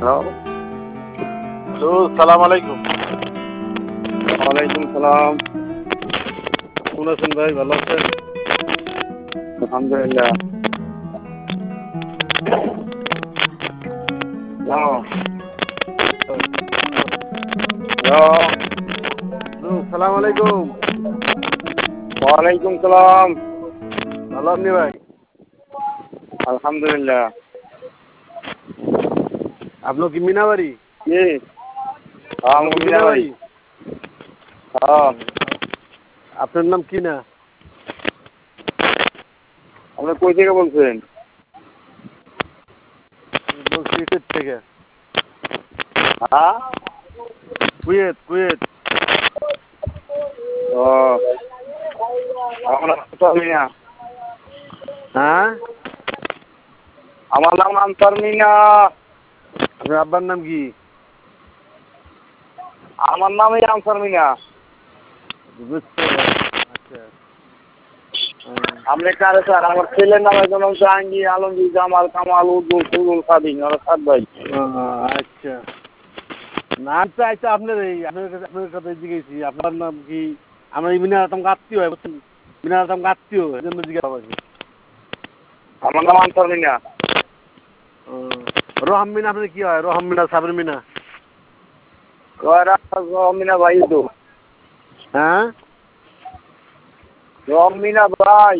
Hello. Hello, সালাম আলাইকুম। ওয়ালাইকুম সালাম। কেমন আছেন ভাই? ভালো আছেন? আলহামদুলিল্লাহ। হ্যালো। হ্যালো। হ্যালো, সালাম আলাইকুম। ওয়ালাইকুম সালাম। ভালো আপনি ভাই? আলহামদুলিল্লাহ। আপনার কি মিনাবাড়ি? কি? আপনার কি মিনাবাড়ি। মিনাবাড়ি? হ্যাঁ। আপনার নাম কি না? আপনি কই থেকে বলছেন? বলছি কুয়েত থেকে। হ্যাঁ? Kuwait, Kuwait. ও। আমার নাম আনসার মিয়া। হ্যাঁ? আমার নাম আনসার মিয়া। আপনার আব্বার নাম কি? আমার নামই আনসার মিয়া। বুঝতে পারলাম। আচ্ছা। আপনি কারে স্যার? আমার ছেলের নাম একজন জাহাঙ্গীর, আলমগীর, জামাল, কামাল, উদ্দুল, ফুলুল, কাদিন, ওরা 7 ভাই। আচ্ছা। নাম চাইছে আপনার আপনার কাছে জিজ্ঞেসি আপনার নাম কি? আমরা এই মিনার আতঙ্ক আত্মীয় হয় বুঝছেন? মিনার আতঙ্ক আত্মীয় এই জন্য জিজ্ঞাসা করছি। আমার নাম আনসার মিয়া। রহম মিনা আপনার কি হয়? রহম মিনা, সাবর মিনা? ওরা মিনা ভাই তো। হ্যাঁ? মিনা ভাই।